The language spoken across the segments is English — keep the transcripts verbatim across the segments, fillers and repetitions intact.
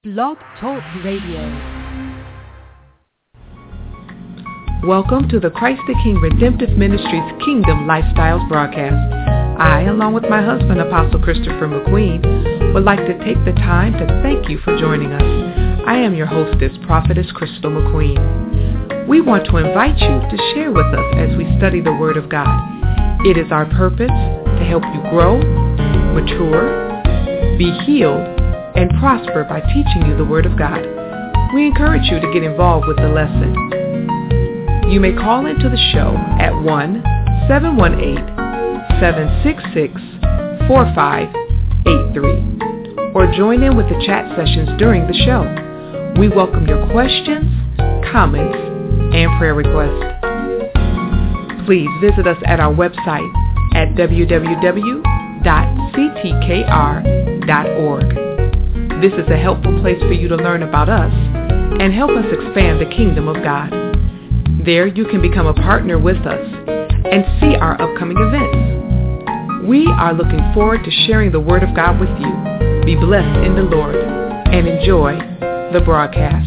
Blog Talk Radio. Welcome to the Christ the King Redemptive Ministries Kingdom Lifestyles broadcast. I, along with my husband, Apostle Christopher McQueen, would like to take the time to thank you for joining us. I am your hostess, Prophetess Crystal McQueen. We want to invite you to share with us as we study the Word of God. It is our purpose to help you grow, mature, be healed, and prosper by teaching you the Word of God. We encourage you to get involved with the lesson. You may call into the show at one seven one eight, seven six six, four five eight three or join in with the chat sessions during the show. We welcome your questions, comments, and prayer requests. Please visit us at our website at w w w dot c t k r dot org. This is a helpful place for you to learn about us and help us expand the kingdom of God. There you can become a partner with us and see our upcoming events. We are looking forward to sharing the Word of God with you. Be blessed in the Lord and enjoy the broadcast.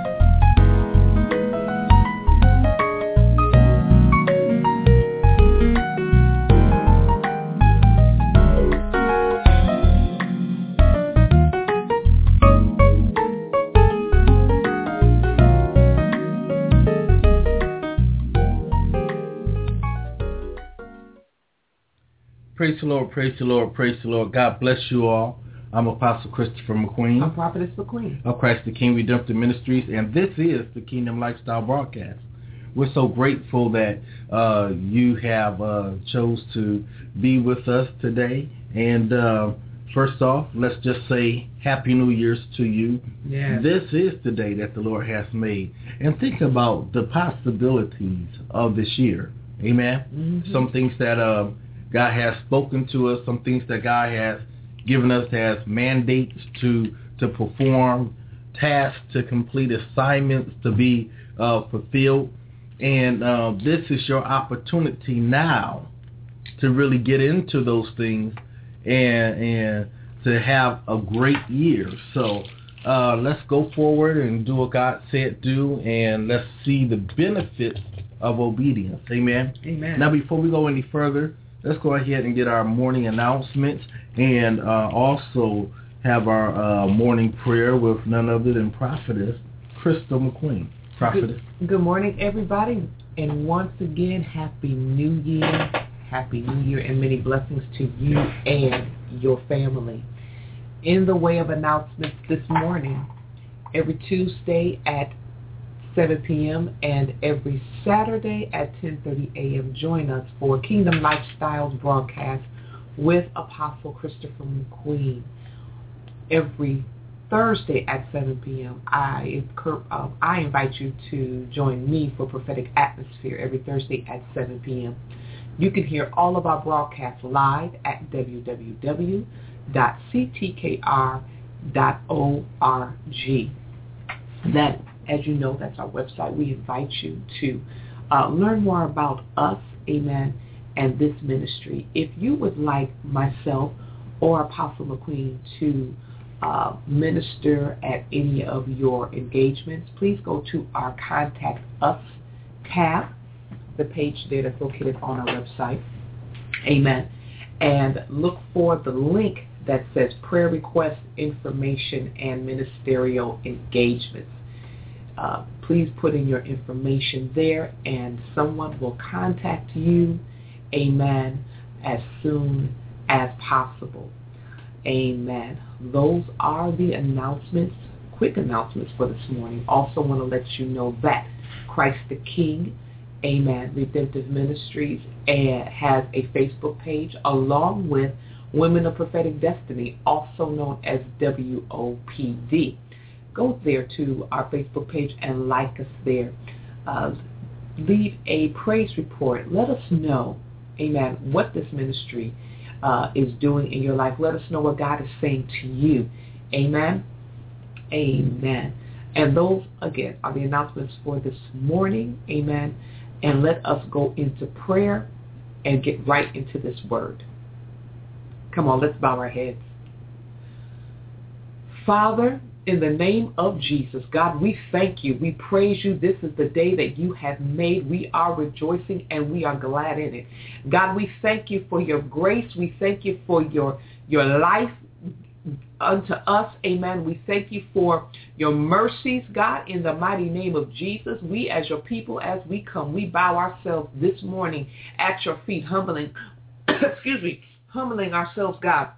Praise the Lord, praise the Lord, praise the Lord. God bless you all. I'm Apostle Christopher McQueen. I'm Prophetess McQueen. Of Christ the King Redemptive Ministries, and this is the Kingdom Lifestyle broadcast. We're so grateful that uh, you have uh, chose to be with us today. And uh, first off, let's just say Happy New Year's to you. Yes. This is the day that the Lord has made. And think about the possibilities of this year. Amen? Mm-hmm. Some things that... Uh, God has spoken to us, some things that God has given us as mandates to to perform, tasks to complete, assignments to be uh, fulfilled. And uh, this is your opportunity now to really get into those things and, and to have a great year. So uh, let's go forward and do what God said do, and let's see the benefits of obedience. Amen? Amen. Now, before we go any further, let's go ahead and get our morning announcements and uh, also have our uh, morning prayer with none other than Prophetess Crystal McQueen. Prophetess. Good, good morning, everybody. And once again, Happy New Year. Happy New Year and many blessings to you and your family. In the way of announcements this morning, every Tuesday at seven p.m. and every Saturday at ten thirty a.m. join us for Kingdom Lifestyles broadcast with Apostle Christopher McQueen. Every Thursday at seven p.m. I, uh, I invite you to join me for Prophetic Atmosphere every Thursday at seven p.m. You can hear all of our broadcasts live at w w w dot c t k r dot org. That, as you know, that's our website. We invite you to uh, learn more about us, amen, and this ministry. If you would like myself or Apostle McQueen to uh, minister at any of your engagements, please go to our Contact Us tab, the page there that's located on our website, amen, and look for the link that says Prayer Request Information and Ministerial Engagements. Uh, please put in your information there, and someone will contact you, amen, as soon as possible. Amen. Those are the announcements, quick announcements for this morning. Also want to let you know that Christ the King, amen, Redemptive Ministries uh, has a Facebook page along with Women of Prophetic Destiny, also known as W O P D. Go there to our Facebook page and like us there. Uh, leave a praise report. Let us know, amen, what this ministry uh, is doing in your life. Let us know what God is saying to you. Amen. Amen. And those, again, are the announcements for this morning. Amen. And let us go into prayer and get right into this word. Come on, let's bow our heads. Father, In the name of Jesus, God, we thank you. We praise you. This is the day that you have made. We are rejoicing and we are glad in it. God, we thank you for your grace. We thank you for your, your life unto us. Amen. We thank you for your mercies, God, in the mighty name of Jesus. We as your people, as we come, we bow ourselves this morning at your feet, humbling, excuse me, humbling ourselves, God,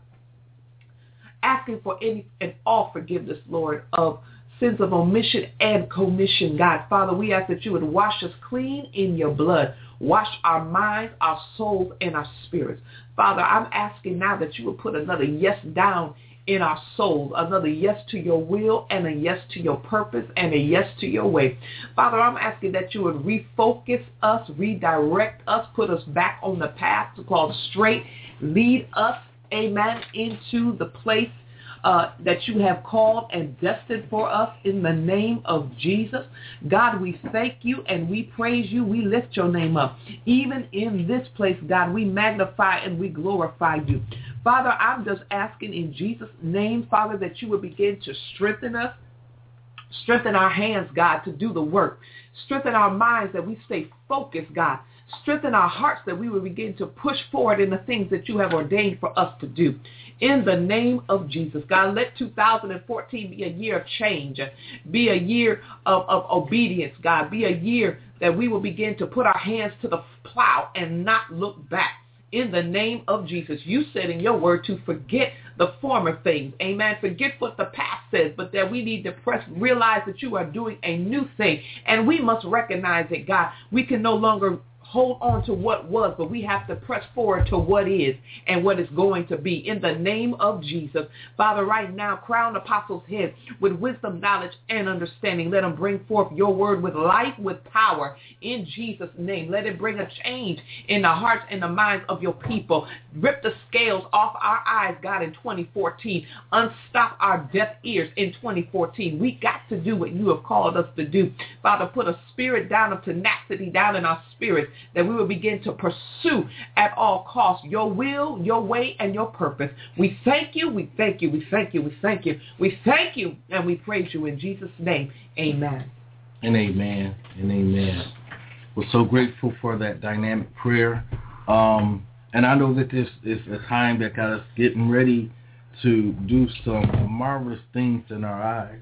asking for any and all forgiveness, Lord, of sins of omission and commission, God. Father, we ask that you would wash us clean in your blood. Wash our minds, our souls, and our spirits. Father, I'm asking now that you would put another yes down in our souls, another yes to your will and a yes to your purpose and a yes to your way. Father, I'm asking that you would refocus us, redirect us, put us back on the path called straight, lead us, amen, into the place uh, that you have called and destined for us in the name of Jesus. God, we thank you and we praise you. We lift your name up. Even in this place, God, we magnify and we glorify you. Father, I'm just asking in Jesus' name, Father, that you would begin to strengthen us. Strengthen our hands, God, to do the work. Strengthen our minds that we stay focused, God. Strengthen our hearts that we will begin to push forward in the things that you have ordained for us to do. In the name of Jesus, God, let two thousand fourteen be a year of change, be a year of, of obedience, God, be a year that we will begin to put our hands to the plow and not look back. In the name of Jesus, you said in your word to forget the former things. Amen. Forget what the past says, but that we need to press, realize that you are doing a new thing. And we must recognize it, God. We can no longer hold on to what was, but we have to press forward to what is and what is going to be. In the name of Jesus, Father, right now, crown Apostle's head with wisdom, knowledge, and understanding. Let him bring forth your word with life, with power, in Jesus' name. Let it bring a change in the hearts and the minds of your people. Rip the scales off our eyes, God, in twenty fourteen. Unstop our deaf ears in twenty fourteen. We got to do what you have called us to do. Father, put a spirit down of tenacity down in our spirits, that we will begin to pursue at all costs your will, your way, and your purpose. We thank you, we thank you, we thank you, we thank you, we thank you, and we praise you in Jesus' name. Amen. And amen, and amen. We're so grateful for that dynamic prayer. Um, and I know that this is a time that got us getting ready to do some marvelous things in our eyes.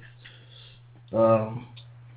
Um,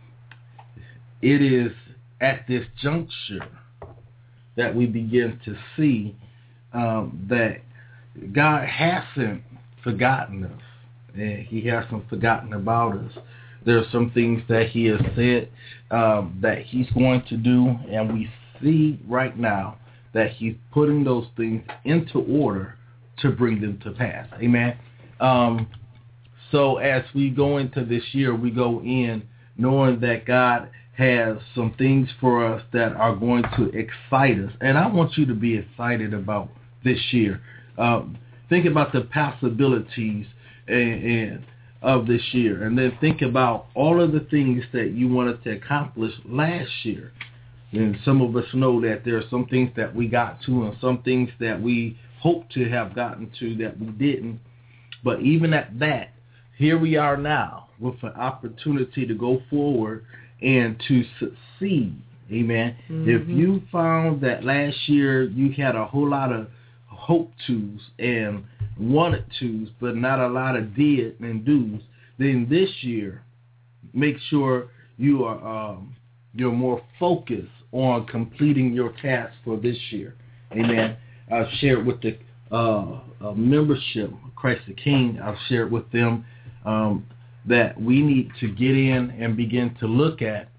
it is at this juncture that we begin to see um, that God hasn't forgotten us, and he hasn't forgotten about us. There are some things that he has said um, that he's going to do, and we see right now that he's putting those things into order to bring them to pass. Amen. Um, so as we go into this year, we go in knowing that God has some things for us that are going to excite us. And I want you to be excited about this year. Um, think about the possibilities and, and of this year. And then think about all of the things that you wanted to accomplish last year. And some of us know that there are some things that we got to and some things that we hoped to have gotten to that we didn't. But even at that, here we are now with an opportunity to go forward and to succeed. Amen. Mm-hmm. If you found that last year you had a whole lot of hope tos and wanted tos, but not a lot of did and do's, then this year, make sure you are um, you're more focused on completing your task for this year. Amen. I've shared with the uh, uh, membership, Christ the King, I've shared with them um, that we need to get in and begin to look at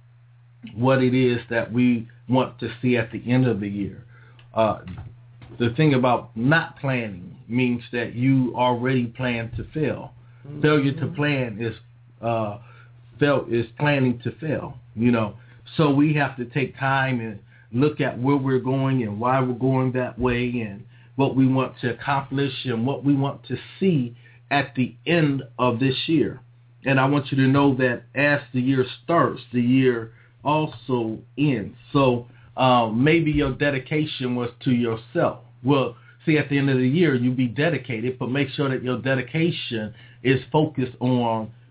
what it is that we want to see at the end of the year. Uh, the thing about not planning means that you already plan to fail. Mm-hmm. Failure to plan is uh, fail is planning to fail. You know, so we have to take time and look at where we're going and why we're going that way and what we want to accomplish and what we want to see at the end of this year. And I want you to know that as the year starts, the year also ends. So um, maybe your dedication was to yourself. Well, see, at the end of the year, you be dedicated, but make sure that your dedication is focused on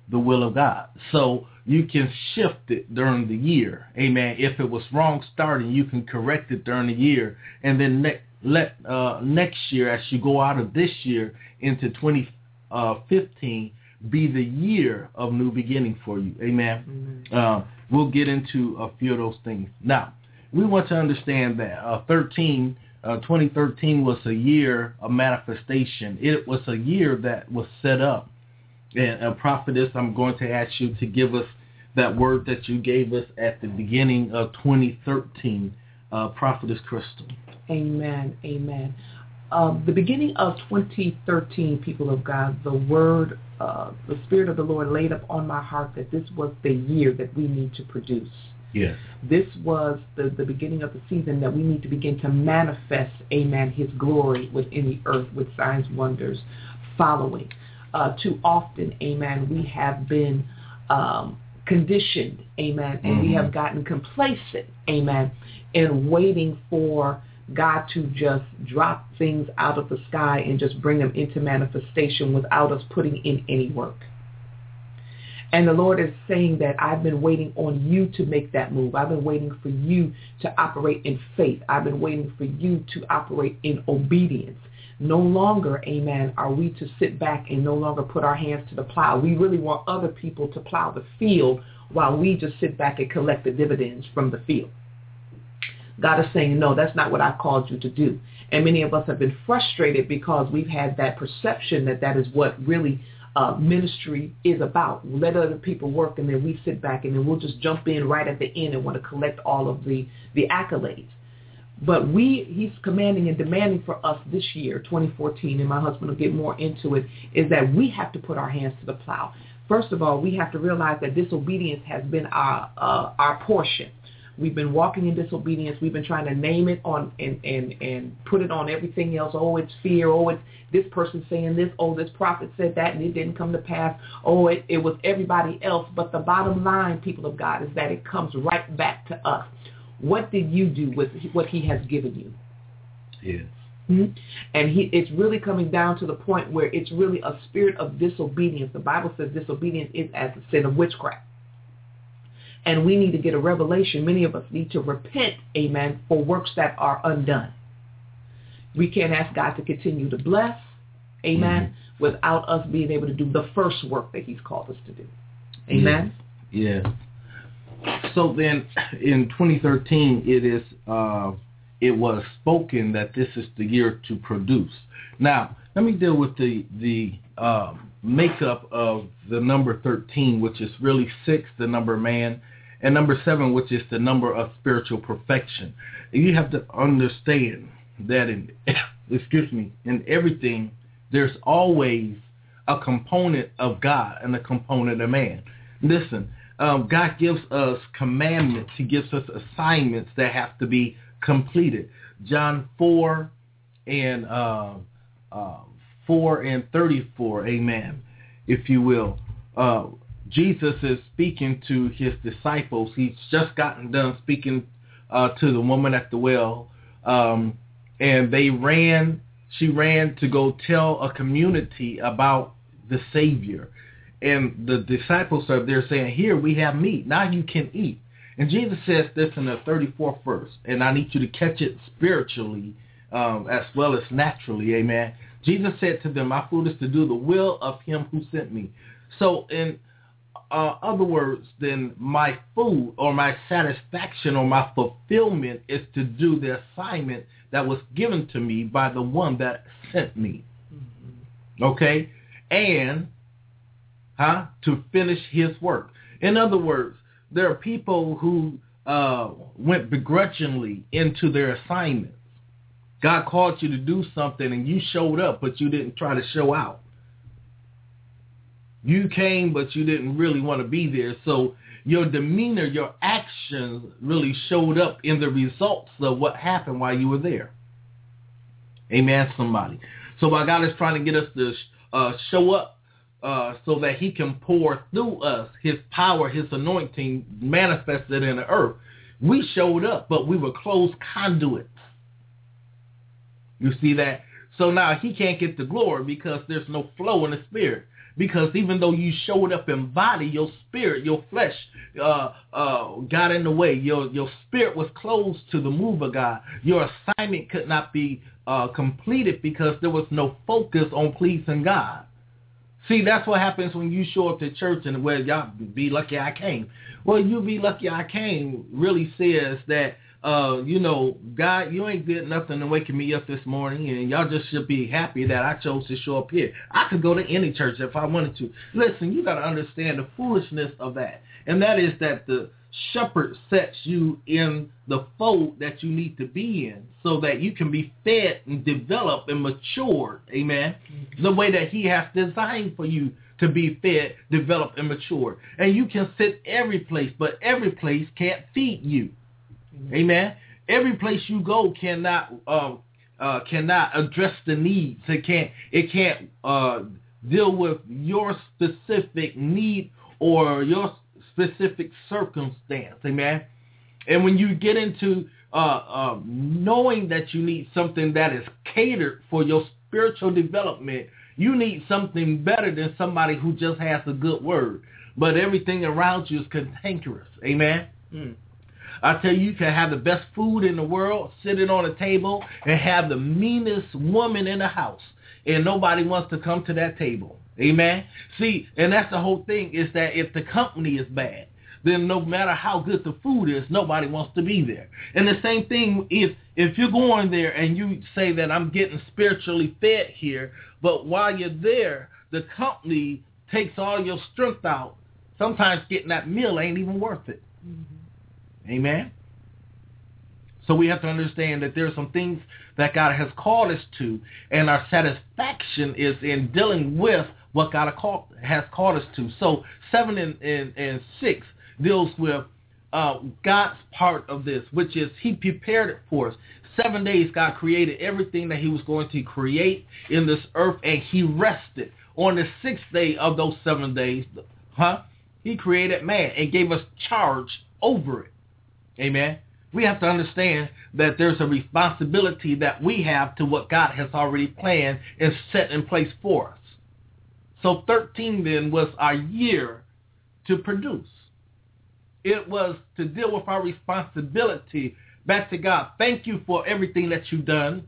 the will of God. So you can shift it during the year. Amen. If it was wrong starting, you can correct it during the year. And then ne- let uh, next year, as you go out of this year into twenty fifteen, be the year of new beginning for you. Amen. Mm-hmm. Uh, we'll get into a few of those things. Now, we want to understand that uh, thirteen, uh, twenty thirteen was a year of manifestation. It was a year that was set up. And uh, prophetess, I'm going to ask you to give us that word that you gave us at the beginning of twenty thirteen, uh, prophetess Crystal. Amen. Amen. Uh, the beginning of twenty thirteen, people of God, the word, uh, the Spirit of the Lord laid up on my heart that this was the year that we need to produce. Yes. This was the, the beginning of the season that we need to begin to manifest, amen, his glory within the earth with signs, wonders following. Uh, too often, amen, we have been um, conditioned, amen, and mm-hmm. we have gotten complacent, amen, in waiting for God to just drop things out of the sky and just bring them into manifestation without us putting in any work. And the Lord is saying that I've been waiting on you to make that move. I've been waiting for you to operate in faith. I've been waiting for you to operate in obedience. No longer, amen, are we to sit back and no longer put our hands to the plow. We really want other people to plow the field while we just sit back and collect the dividends from the field. God is saying, no, that's not what I called you to do. And many of us have been frustrated because we've had that perception that that is what really uh, ministry is about. Let other people work and then we sit back and then we'll just jump in right at the end and want to collect all of the, the accolades. But we, he's commanding and demanding for us this year, twenty fourteen, and my husband will get more into it, is that we have to put our hands to the plow. First of all, we have to realize that disobedience has been our uh, our portion. We've been walking in disobedience. We've been trying to name it on and, and, and put it on everything else. Oh, it's fear. Oh, it's this person saying this. Oh, this prophet said that and it didn't come to pass. Oh, it, it was everybody else. But the bottom line, people of God, is that it comes right back to us. What did you do with what he has given you? Yes. Mm-hmm. And he, it's really coming down to the point where it's really a spirit of disobedience. The Bible says disobedience is as a sin of witchcraft. And we need to get a revelation. Many of us need to repent, amen, for works that are undone. We can't ask God to continue to bless, amen, mm-hmm. without us being able to do the first work that he's called us to do. Amen? Yes. yes. So then in twenty thirteen, it is uh, it was spoken that this is the year to produce. Now, let me deal with the, the uh, makeup of the number thirteen, which is really six, the number man, and number seven, which is the number of spiritual perfection. You have to understand that in, excuse me, in everything, there's always a component of God and a component of man. Listen, um, God gives us commandments. He gives us assignments that have to be completed. John four and uh, uh, four and thirty-four, amen, if you will. Uh, Jesus is speaking to his disciples. He's just gotten done speaking uh, to the woman at the well, um, and they ran. She ran to go tell a community about the Savior. And the disciples are there saying, here, we have meat. Now you can eat. And Jesus says this in the thirty-fourth verse, and I need you to catch it spiritually um, as well as naturally, amen. Jesus said to them, my food is to do the will of him who sent me. So in uh, other words, then my food or my satisfaction or my fulfillment is to do the assignment that was given to me by the one that sent me. Mm-hmm. Okay? And huh, to finish his work. In other words, there are people who uh, went begrudgingly into their assignments. God called you to do something and you showed up, but you didn't try to show out. You came, but you didn't really want to be there. So your demeanor, your actions really showed up in the results of what happened while you were there. Amen, somebody. So while God is trying to get us to uh, show up uh, so that he can pour through us his power, his anointing manifested in the earth, we showed up, but we were closed conduits. You see that? So now he can't get the glory because there's no flow in the spirit. Because even though you showed up in body, your spirit, your flesh uh, uh, got in the way. Your your spirit was closed to the move of God. Your assignment could not be uh, completed because there was no focus on pleasing God. See, that's what happens when you show up to church and, well, y'all be lucky I came. Well, you be lucky I came really says that, uh, you know, God, you ain't did nothing to waking me up this morning, and y'all just should be happy that I chose to show up here. I could go to any church if I wanted to. Listen, you got to understand the foolishness of that, and that is that the shepherd sets you in the fold that you need to be in so that you can be fed and developed and matured, amen, mm-hmm. the way that he has designed for you to be fed, developed, and matured. And you can sit every place, but every place can't feed you, mm-hmm. amen. Every place you go cannot uh, uh, cannot address the needs. It can't, it can't uh, deal with your specific need or your specific circumstance, amen. And when you get into uh, uh, knowing that you need something that is catered for your spiritual development, you need something better than somebody who just has a good word, but everything around you is cantankerous, amen. Mm. I tell you, you can have the best food in the world sitting on a table and have the meanest woman in the house, and nobody wants to come to that table. Amen. See, and that's the whole thing, is that if the company is bad, then no matter how good the food is, nobody wants to be there. And the same thing if if you're going there and you say that I'm getting spiritually fed here, but while you're there, the company takes all your strength out, sometimes getting that meal ain't even worth it. Mm-hmm. Amen. So we have to understand that there are some things that God has called us to, and our satisfaction is in dealing with what God has called us to. So seven and, and, and six deals with uh, God's part of this, which is he prepared it for us. Seven days God created everything that he was going to create in this earth, and he rested. On the sixth day of those seven days, huh, he created man and gave us charge over it. Amen. We have to understand that there's a responsibility that we have to what God has already planned and set in place for us. So thirteen then was our year to produce. It was to deal with our responsibility back to God. Thank you for everything that you've done.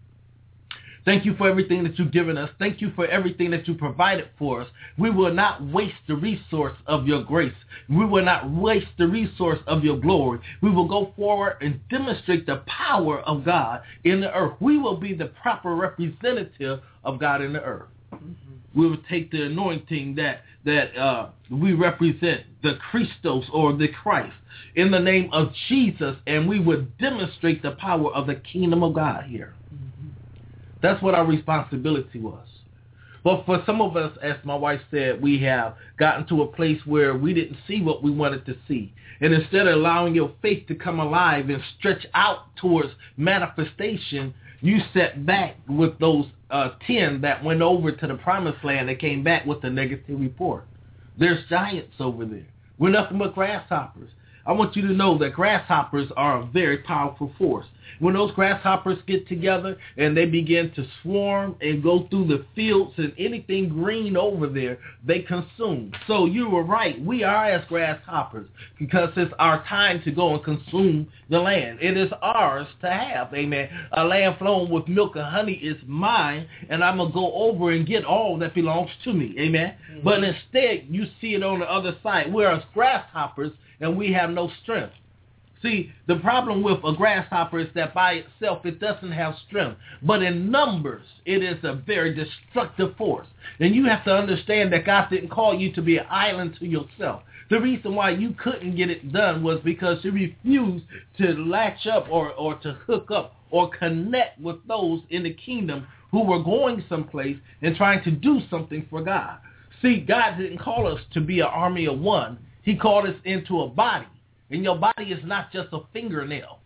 Thank you for everything that you've given us. Thank you for everything that you provided for us. We will not waste the resource of your grace. We will not waste the resource of your glory. We will go forward and demonstrate the power of God in the earth. We will be the proper representative of God in the earth. Mm-hmm. We will take the anointing that that uh, we represent, the Christos or the Christ, in the name of Jesus, and we would demonstrate the power of the kingdom of God here. Mm-hmm. That's what our responsibility was. But for some of us, as my wife said, we have gotten to a place where we didn't see what we wanted to see. And instead of allowing your faith to come alive and stretch out towards manifestation, you sat back with those uh, ten that went over to the promised land that came back with a negative report. There's giants over there. We're nothing but grasshoppers. I want you to know that grasshoppers are a very powerful force. When those grasshoppers get together and they begin to swarm and go through the fields and anything green over there, they consume. So you were right. We are as grasshoppers because it's our time to go and consume the land. It is ours to have, amen. A land flowing with milk and honey is mine, and I'm going to go over and get all that belongs to me, amen. Mm-hmm. But instead, you see it on the other side. We're as grasshoppers, and we have no strength. See, the problem with a grasshopper is that by itself it doesn't have strength. But in numbers, it is a very destructive force. And you have to understand that God didn't call you to be an island to yourself. The reason why you couldn't get it done was because you refused to latch up or, or to hook up or connect with those in the kingdom who were going someplace and trying to do something for God. See, God didn't call us to be an army of one. He called us into a body. And your body is not just a fingernail.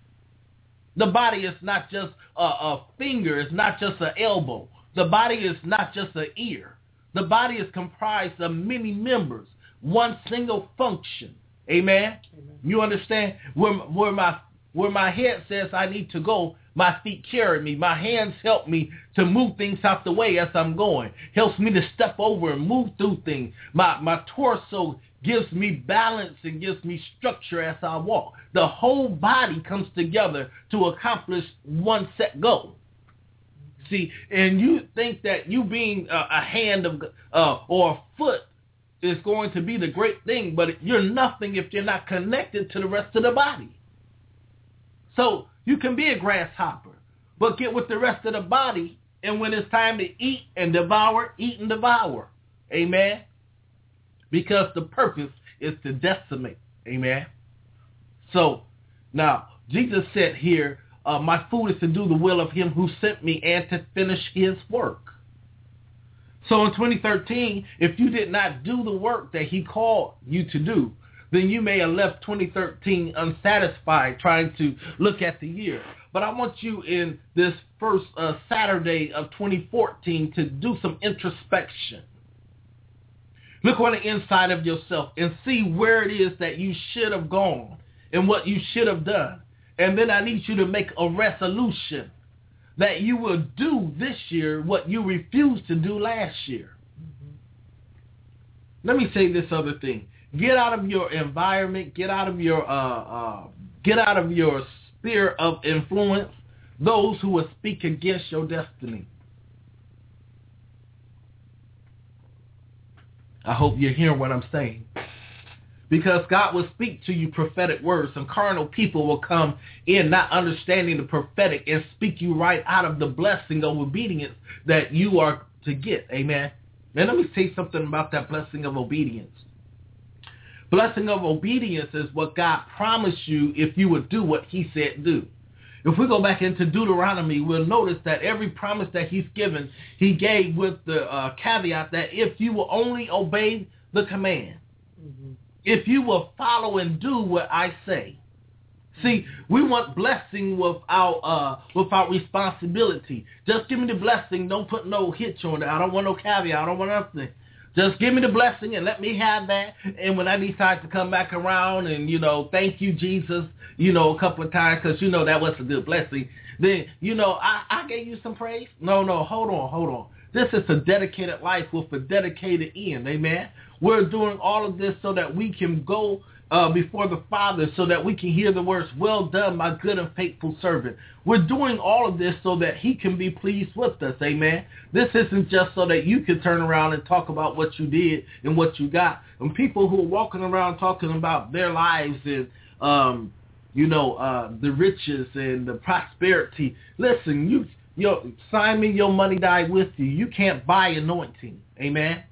The body is not just a, a finger. It's not just an elbow. The body is not just an ear. The body is comprised of many members, one single function. Amen? Amen. You understand? Where, where, my, where my head says I need to go, My feet carry me. My hands help me to move things out the way as I'm going. Helps me to step over and move through things. My, my torso gives me balance and gives me structure as I walk. The whole body comes together to accomplish one set goal. See, and you think that you being a, a hand of uh, or a foot is going to be the great thing, but you're nothing if you're not connected to the rest of the body. So you can be a grasshopper, but get with the rest of the body, and when it's time to eat and devour, eat and devour. Amen? Because the purpose is to decimate. Amen? So, now, Jesus said here, uh, my food is to do the will of him who sent me and to finish his work. So in twenty thirteen, if you did not do the work that he called you to do, then you may have left twenty thirteen unsatisfied trying to look at the year. But I want you in this first uh, Saturday of twenty fourteen to do some introspection. Look on the inside of yourself and see where it is that you should have gone and what you should have done. And then I need you to make a resolution that you will do this year what you refused to do last year. Mm-hmm. Let me say this other thing. Get out of your environment. Get out of your uh, uh, get out of your sphere of influence. Those who will speak against your destiny. I hope you're hearing what I'm saying. Because God will speak to you prophetic words. Some carnal people will come in not understanding the prophetic and speak you right out of the blessing of obedience that you are to get. Amen. And let me say something about that blessing of obedience. Blessing of obedience is what God promised you if you would do what he said do. If we go back into Deuteronomy, we'll notice that every promise that he's given, he gave with the uh, caveat that if you will only obey the command, mm-hmm. if you will follow and do what I say. See, we want blessing without uh, without responsibility. Just give me the blessing. Don't put no hitch on it. I don't want no caveat. I don't want nothing. Just give me the blessing and let me have that. And when I decide to come back around and, you know, thank you, Jesus, you know, a couple of times because, you know, that was a good blessing, then, you know, I, I gave you some praise. No, no, hold on, hold on. This is a dedicated life with a dedicated end, amen? We're doing all of this so that we can go uh, before the Father, so that we can hear the words, well done, my good and faithful servant. We're doing all of this so that he can be pleased with us, amen? This isn't just so that you can turn around and talk about what you did and what you got. And people who are walking around talking about their lives and, um, you know, uh, the riches and the prosperity, listen, you, your, sign me, your money die with you. You can't buy anointing, amen?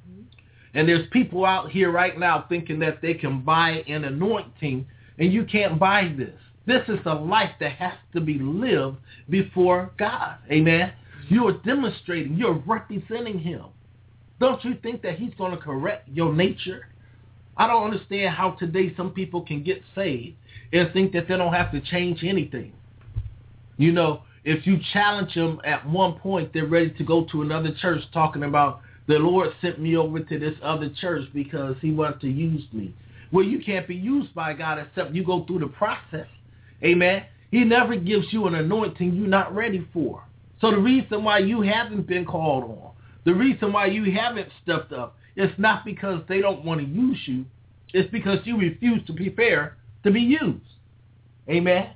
And there's people out here right now thinking that they can buy an anointing, and you can't buy this. This is a life that has to be lived before God. Amen? You're demonstrating. You're representing him. Don't you think that he's going to correct your nature? I don't understand how today some people can get saved and think that they don't have to change anything. You know, if you challenge them at one point, they're ready to go to another church talking about, the Lord sent me over to this other church because he wanted to use me. Well, you can't be used by God except you go through the process. Amen. He never gives you an anointing you're not ready for. So the reason why you haven't been called on, the reason why you haven't stepped up, it's not because they don't want to use you. It's because you refuse to prepare to be used. Amen.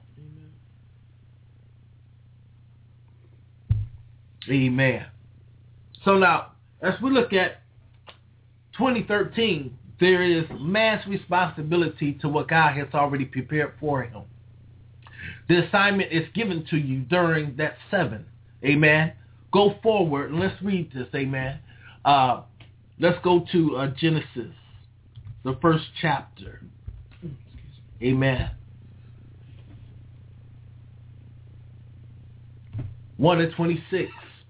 Amen. Amen. So now, as we look at twenty thirteen, there is man's responsibility to what God has already prepared for him. The assignment is given to you during that seven. Amen. Go forward and let's read this. Amen. Uh, let's go to uh, Genesis, the first chapter. Amen. one to twenty-six.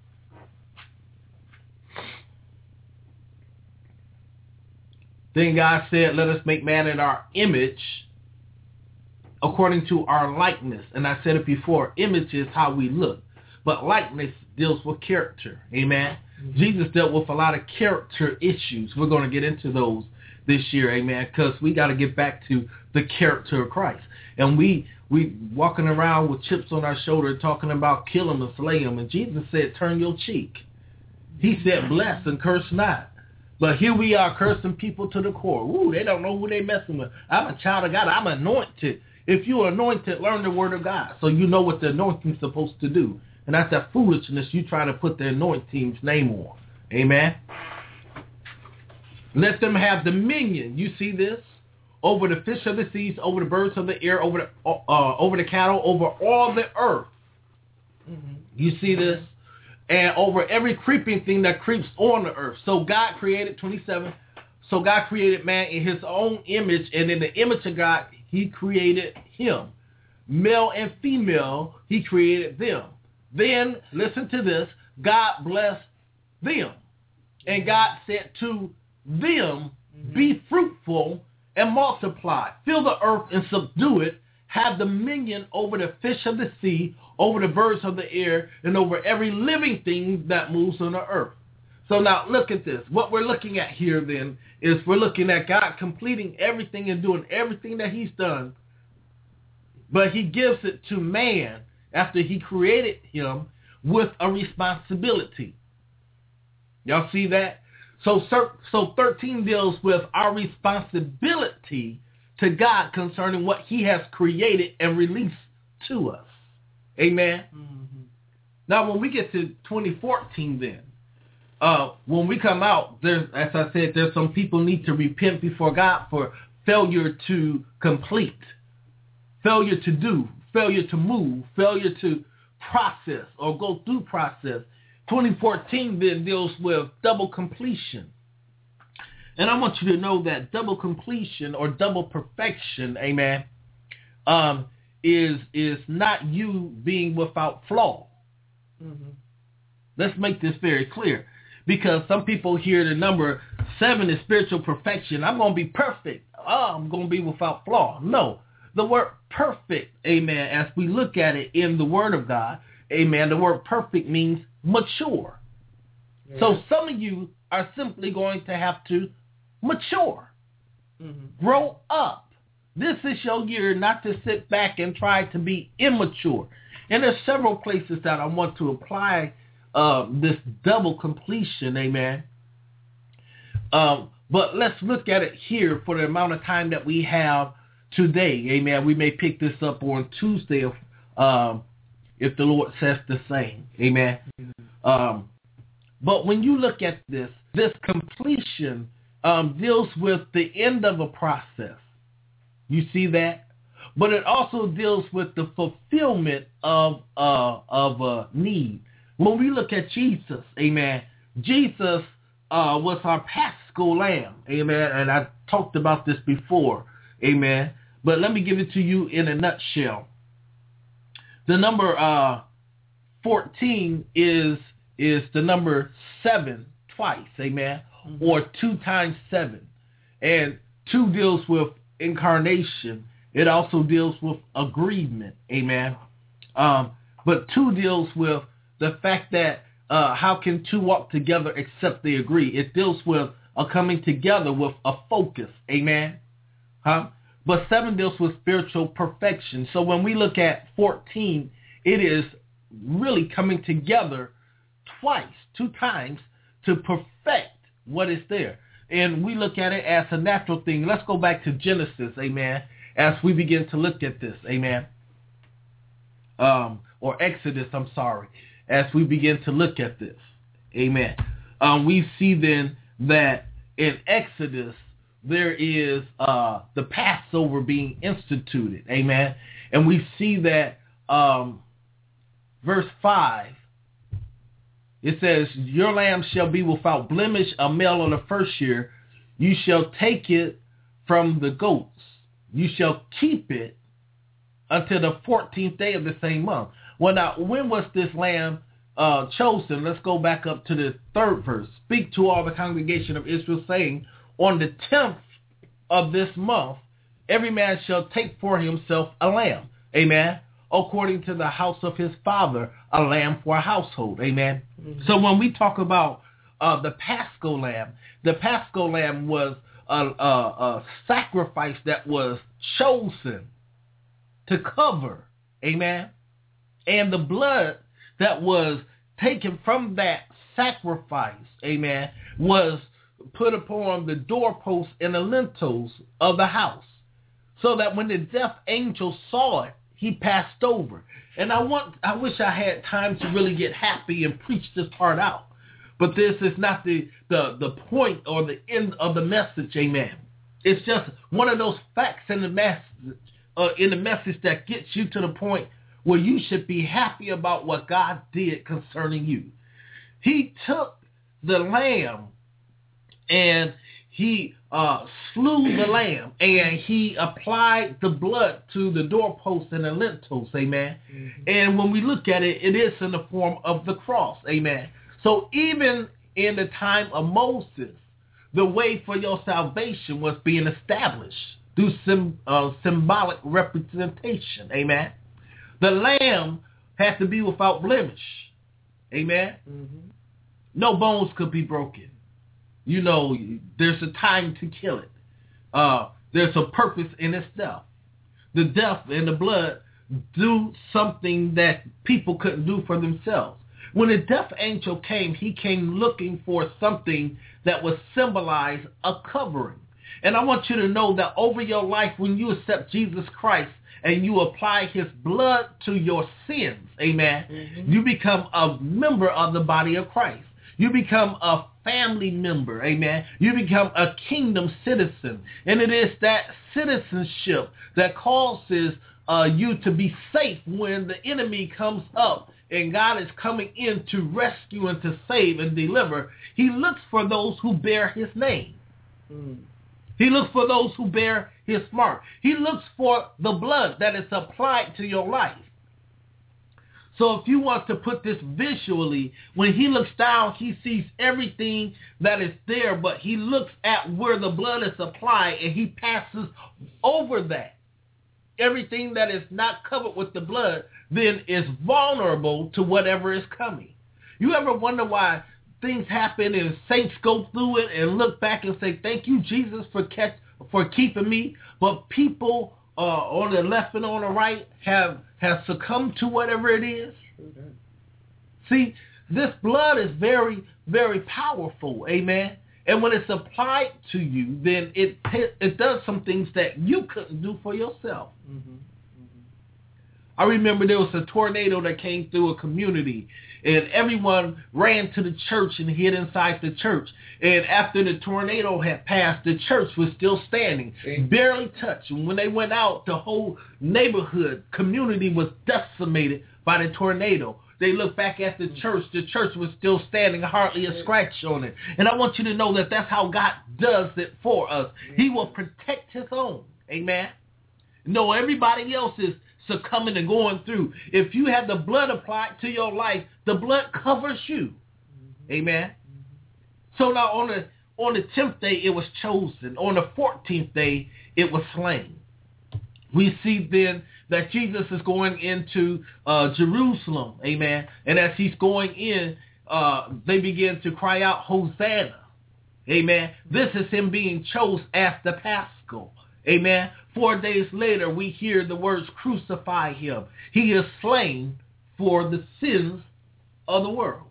Then God said, let us make man in our image according to our likeness. And I said it before, image is how we look. But likeness deals with character. Amen. Mm-hmm. Jesus dealt with a lot of character issues. We're going to get into those this year. Amen. Because we got to get back to the character of Christ. And we we walking around with chips on our shoulder talking about kill them and slay them. And Jesus said, turn your cheek. He said, bless and curse not. But here we are cursing people to the core. Ooh, they don't know who they messing with. I'm a child of God. I'm anointed. If you're anointed, learn the word of God so you know what the anointing's supposed to do. And that's that foolishness you try to put the anointing's name on. Amen. Let them have dominion. You see this? Over the fish of the seas, over the birds of the air, over the uh, over the cattle, over all the earth. Mm-hmm. You see this? And over every creeping thing that creeps on the earth. So God created, twenty-seven, so God created man in his own image, and in the image of God, he created him. Male and female, he created them. Then, listen to this, God blessed them. And God said to them, mm-hmm. be fruitful and multiply. Fill the earth and subdue it. Have dominion over the fish of the sea, over the birds of the air, and over every living thing that moves on the earth. So now look at this. What we're looking at here then is we're looking at God completing everything and doing everything that he's done. But he gives it to man after he created him with a responsibility. Y'all see that? So, so thirteen deals with our responsibility to God concerning what he has created and released to us. Amen? Mm-hmm. Now, when we get to twenty fourteen then, uh, when we come out, there's, as I said, there's some people need to repent before God for failure to complete, failure to do, failure to move, failure to process or go through process. twenty fourteen then deals with double completion. And I want you to know that double completion or double perfection, amen, um, is is not you being without flaw. Mm-hmm. Let's make this very clear. Because some people hear the number seven is spiritual perfection. I'm going to be perfect. Oh, I'm going to be without flaw. No. The word perfect, amen, as we look at it in the word of God, amen, the word perfect means mature. Yeah. So some of you are simply going to have to mature. Mm-hmm. Grow up. This is your year not to sit back and try to be immature. And there's several places that I want to apply uh, this double completion, amen. Um, but let's look at it here for the amount of time that we have today, amen. We may pick this up on Tuesday if, um, if the Lord says the same, amen. Mm-hmm. Um, but when you look at this, this completion um, deals with the end of a process. You see that? But it also deals with the fulfillment of uh, of a need. When we look at Jesus, amen, Jesus uh, was our Paschal Lamb, amen, and I talked about this before, amen, but let me give it to you in a nutshell. The number uh, fourteen is is the number seven twice, amen, mm-hmm. or two times seven, and two deals with incarnation. It also deals with agreement, amen. Um, but two deals with the fact that uh, how can two walk together except they agree? It deals with a coming together with a focus, amen. Huh? But seven deals with spiritual perfection. So when we look at fourteen, it is really coming together twice, two times to perfect what is there. And we look at it as a natural thing. Let's go back to Genesis, amen, as we begin to look at this, amen. Um, or Exodus, I'm sorry, as we begin to look at this, amen. Um, we see then that in Exodus, there is uh, the Passover being instituted, amen. And we see that um, verse five, it says, your lamb shall be without blemish, a male on the first year. You shall take it from the goats. You shall keep it until the fourteenth day of the same month. Well, now, when was this lamb uh, chosen? Let's go back up to the third verse. Speak to all the congregation of Israel, saying, on the tenth of this month, every man shall take for himself a lamb. Amen. According to the house of his father, a lamb for a household. Amen. Mm-hmm. So when we talk about uh, the Paschal lamb, the Paschal lamb was a, a, a sacrifice that was chosen to cover, amen, and the blood that was taken from that sacrifice, amen, was put upon the doorposts and the lintels of the house, so that when the death angel saw it, he passed over. And I want, I wish I had time to really get happy and preach this part out, but this is not the the, the point or the end of the message, amen. It's just one of those facts in the message, uh, in the message that gets you to the point where you should be happy about what God did concerning you. He took the lamb and he uh, slew the lamb, and he applied the blood to the doorposts and the lintels, amen. Mm-hmm. And when we look at it, it is in the form of the cross, amen. So even in the time of Moses, the way for your salvation was being established through sim, uh, symbolic representation, amen. The lamb had to be without blemish, amen. Mm-hmm. No bones could be broken. You know, there's a time to kill it. Uh, there's a purpose in its death. The death and the blood do something that people couldn't do for themselves. When the death angel came, he came looking for something that would symbolize a covering. And I want you to know that over your life, when you accept Jesus Christ and you apply his blood to your sins, amen, mm-hmm. you become a member of the body of Christ. You become a family member, amen. You become a kingdom citizen. And it is that citizenship that causes uh, you to be safe when the enemy comes up and God is coming in to rescue and to save and deliver. He looks for those who bear his name. Mm. He looks for those who bear his mark. He looks for the blood that is applied to your life. So if you want to put this visually, when he looks down, he sees everything that is there, but he looks at where the blood is applied and he passes over that. Everything that is not covered with the blood then is vulnerable to whatever is coming. You ever wonder why things happen and saints go through it and look back and say, thank you, Jesus, for catch, for keeping me, but people uh, on the left and on the right have have succumbed to whatever it is? Mm-hmm. See, this blood is very, very powerful, amen? And when it's applied to you, then it it does some things that you couldn't do for yourself. Mm-hmm. Mm-hmm. I remember there was a tornado that came through a community, and everyone ran to the church and hid inside the church. And after the tornado had passed, the church was still standing, mm-hmm. barely touched. And when they went out, the whole neighborhood, community was decimated by the tornado. They looked back at the church. The church was still standing, hardly a scratch on it. And I want you to know that that's how God does it for us. He will protect his own. Amen. No, everybody else is succumbing and going through. If you have the blood applied to your life, the blood covers you. Amen. So now on the on the tenth day it was chosen. On the fourteenth day it was slain. We see then that Jesus is going into uh, Jerusalem, amen. And as he's going in, uh, they begin to cry out, Hosanna, amen. This is him being chosen as the Paschal, amen. Four days later, we hear the words, crucify him. He is slain for the sins of the world.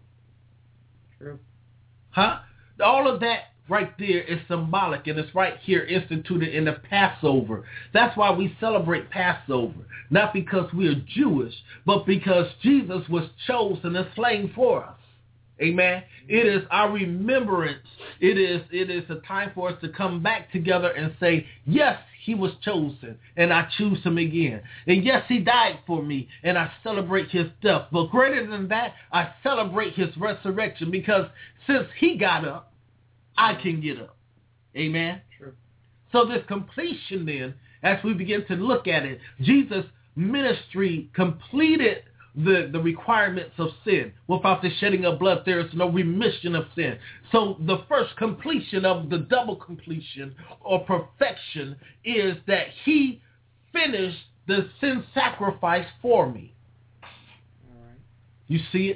True. Huh? All of that right there is symbolic, and it's right here instituted in the Passover. That's why we celebrate Passover, not because we are Jewish, but because Jesus was chosen and slain for us. Amen. It is our remembrance. It is it is a time for us to come back together and say, yes, he was chosen, and I choose him again. And yes, he died for me, and I celebrate his death. But greater than that, I celebrate his resurrection, because since he got up, I can get up. Amen? Sure. So this completion then, as we begin to look at it, Jesus' ministry completed the, the requirements of sin. Without the shedding of blood, there is no remission of sin. So the first completion of the double completion or perfection is that he finished the sin sacrifice for me. All right. You see it?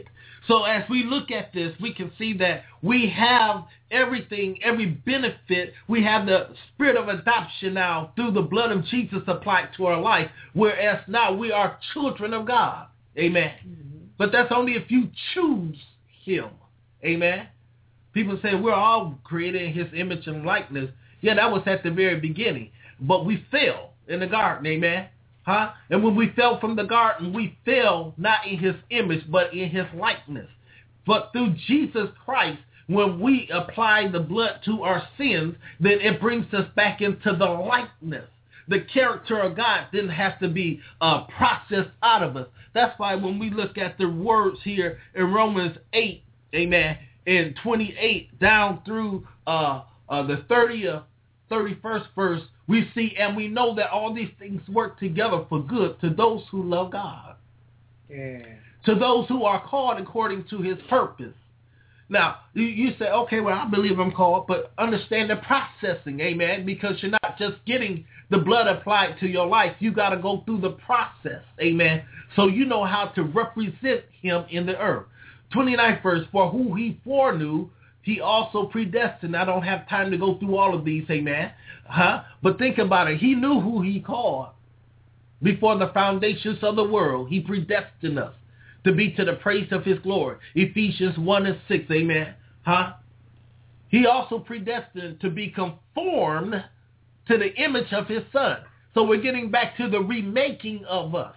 So as we look at this, we can see that we have everything, every benefit. We have the spirit of adoption now through the blood of Jesus applied to our life, whereas now we are children of God. Amen. Mm-hmm. But that's only if you choose him. Amen. People say we're all created in his image and likeness. Yeah, that was at the very beginning. But we fell in the garden. Amen. Huh? And when we fell from the garden, we fell not in his image, but in his likeness. But through Jesus Christ, when we apply the blood to our sins, then it brings us back into the likeness. The character of God didn't have to be uh, processed out of us. That's why when we look at the words here in Romans eight, amen, in twenty-eight down through uh, uh, the thirtieth, thirty-first verse, we see and we know that all these things work together for good to those who love God. Yeah. To those who are called according to his purpose. Now, you, you say, okay, well, I believe I'm called, but understand the processing, amen, because you're not just getting the blood applied to your life. You got to go through the process, amen, so you know how to represent him in the earth. twenty-ninth verse, for who he foreknew, he also predestined. I don't have time to go through all of these, amen, huh? But think about it. He knew who he called before the foundations of the world. He predestined us to be to the praise of his glory. Ephesians one and six, amen. Huh? He also predestined to be conformed to the image of his son. So we're getting back to the remaking of us.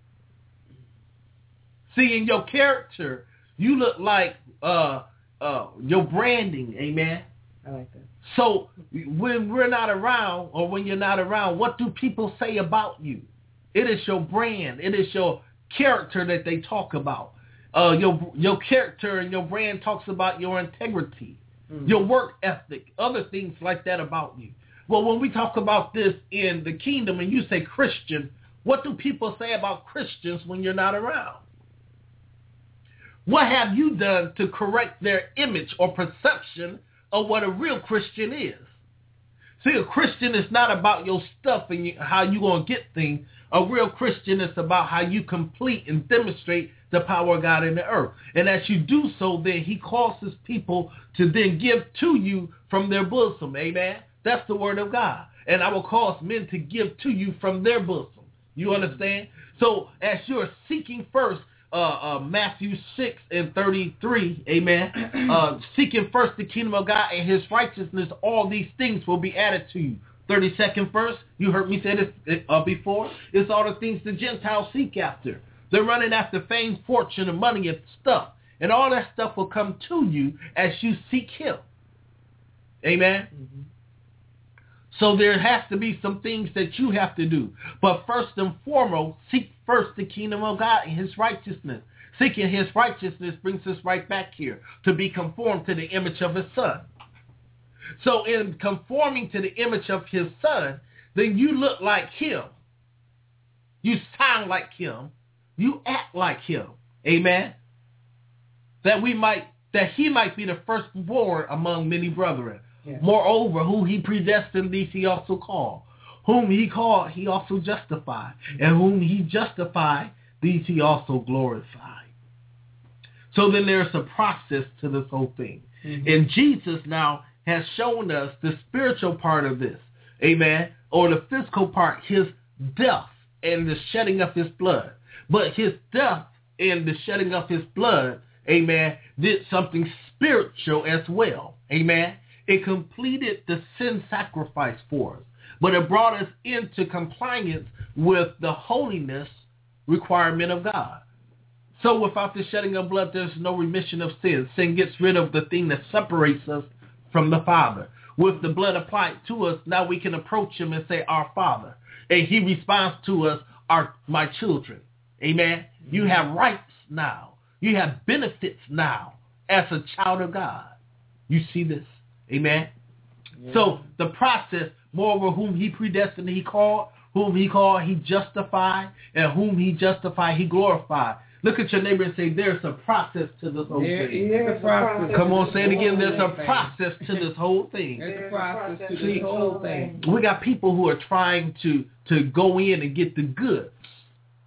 See, in your character, you look like uh, uh, your branding, amen. I like that. So when we're not around, or when you're not around, what do people say about you? It is your brand. It is your character that they talk about. Uh, your your character and your brand talks about your integrity, mm-hmm. your work ethic, other things like that about you. Well, when we talk about this in the kingdom and you say Christian, what do people say about Christians when you're not around? What have you done to correct their image or perception of what a real Christian is? See, a Christian is not about your stuff and you, how you're going to get things. A real Christian is about how you complete and demonstrate the power of God in the earth. And as you do so, then he causes people to then give to you from their bosom. Amen? That's the word of God. And I will cause men to give to you from their bosom. You understand? So as you're seeking first, uh, uh, Matthew six and thirty-three, amen, uh, seeking first the kingdom of God and his righteousness, all these things will be added to you. thirty-second verse, you heard me say this uh, before. It's all the things the Gentiles seek after. They're running after fame, fortune, and money and stuff. And all that stuff will come to you as you seek him. Amen? Mm-hmm. So there has to be some things that you have to do. But first and foremost, seek first the kingdom of God and his righteousness. Seeking his righteousness brings us right back here to be conformed to the image of his son. So in conforming to the image of his son, then you look like him. You sound like him. You act like him. Amen. That we might, that he might be the firstborn among many brethren. Yeah. Moreover, who he predestined, these he also called. Whom he called, he also justified. Mm-hmm. And whom he justified, these he also glorified. So then there's a process to this whole thing. Mm-hmm. And Jesus now has shown us the spiritual part of this, amen, or the physical part, his death and the shedding of his blood. But his death and the shedding of his blood, amen, did something spiritual as well, amen. It completed the sin sacrifice for us, but it brought us into compliance with the holiness requirement of God. So without the shedding of blood, there's no remission of sin. Sin gets rid of the thing that separates us from the Father. With the blood applied to us, now we can approach him and say, our Father. And he responds to us, our my children. Amen. Mm-hmm. You have rights now. You have benefits now as a child of God. You see this? Amen. Yeah. So the process, moreover, whom he predestined, he called. Whom he called, he justified. And whom he justified, he glorified. Look at your neighbor and say, there's a process to this whole there, thing. There's a process. Come on, say it again. There's a process to this whole thing. There's a process to See, this whole thing. We got people who are trying to, to go in and get the goods.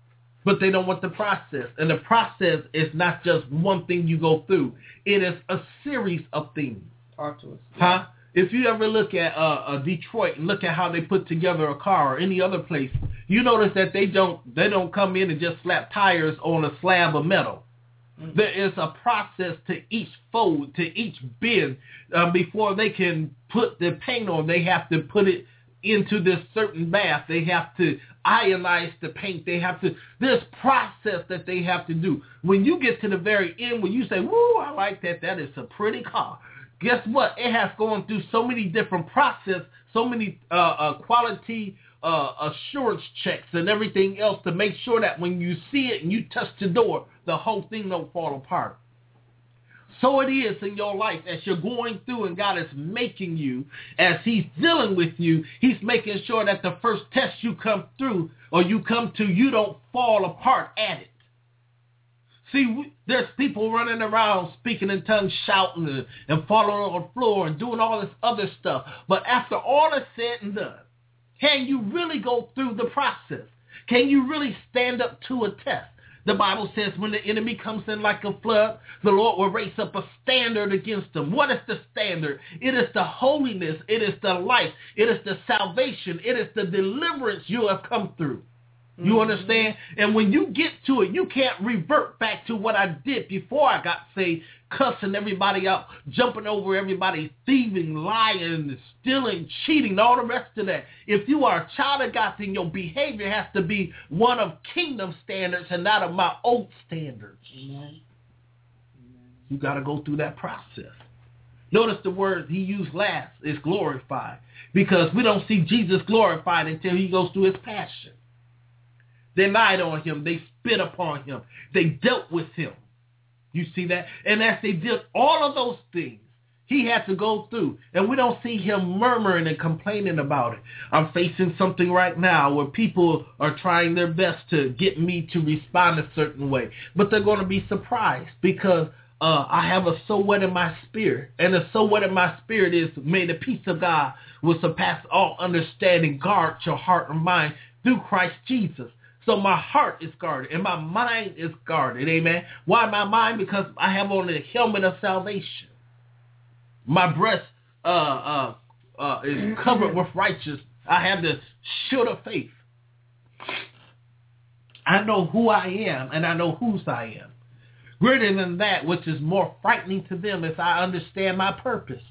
but they don't want the process. And the process is not just one thing you go through. It is a series of things. Talk to us. Huh? If you ever look at uh, uh, Detroit and look at how they put together a car or any other place, you notice that they don't they don't come in and just slap tires on a slab of metal. Mm-hmm. There is a process to each fold, to each bend. Uh, before they can put the paint on, they have to put it into this certain bath. They have to ionize the paint. They have to, this process that they have to do. When you get to the very end, when you say, woo, I like that, that is a pretty car. Guess what? It has gone through so many different processes, so many uh, uh, quality uh, assurance checks and everything else to make sure that when you see it and you touch the door, the whole thing don't fall apart. So it is in your life as you're going through and God is making you, as he's dealing with you, he's making sure that the first test you come through or you come to, you don't fall apart at it. See, we, there's people running around speaking in tongues, shouting and, and falling on the floor and doing all this other stuff. But after all is said and done, can you really go through the process? Can you really stand up to a test? The Bible says when the enemy comes in like a flood, the Lord will raise up a standard against them. What is the standard? It is the holiness. It is the life. It is the salvation. It is the deliverance you have come through. You mm-hmm. understand? And when you get to it, you can't revert back to what I did before I got saved, cussing everybody out, jumping over everybody, thieving, lying, stealing, cheating, all the rest of that. If you are a child of God, then your behavior has to be one of kingdom standards and not of my old standards. Amen. You got to go through that process. Notice the word he used last is glorified, because we don't see Jesus glorified until he goes through his passion. They lied on him. They spit upon him. They dealt with him. You see that? And as they did all of those things, he had to go through. And we don't see him murmuring and complaining about it. I'm facing something right now where people are trying their best to get me to respond a certain way. But they're going to be surprised because uh, I have a so what in my spirit. And the so what in my spirit is, may the peace of God will surpass all understanding, guard your heart and mind through Christ Jesus. So my heart is guarded and my mind is guarded. Amen. Why my mind? Because I have on the helmet of salvation. My breast uh, uh, uh, is covered with righteousness. I have the shield of faith. I know who I am and I know whose I am. Greater than that, which is more frightening to them, is I understand my purpose.